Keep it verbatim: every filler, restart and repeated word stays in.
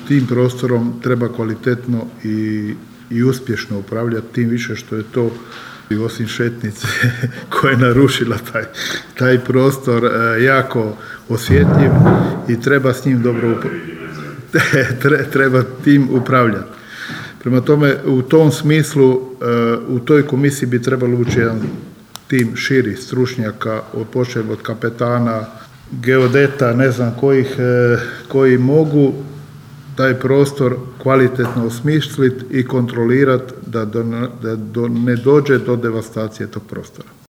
tim prostorom treba kvalitetno i, i uspješno upravljati, tim više što je to i osim šetnice koja je narušila taj, taj prostor jako osjetljiv i treba s njim dobro upravljati. treba tim upravljati. Prema tome, u tom smislu, u toj komisiji bi trebalo ući jedan tim širi stručnjaka, počev od kapetana, geodeta, ne znam kojih, koji mogu taj prostor kvalitetno osmisliti i kontrolirati da, do, da do, ne dođe do devastacije tog prostora.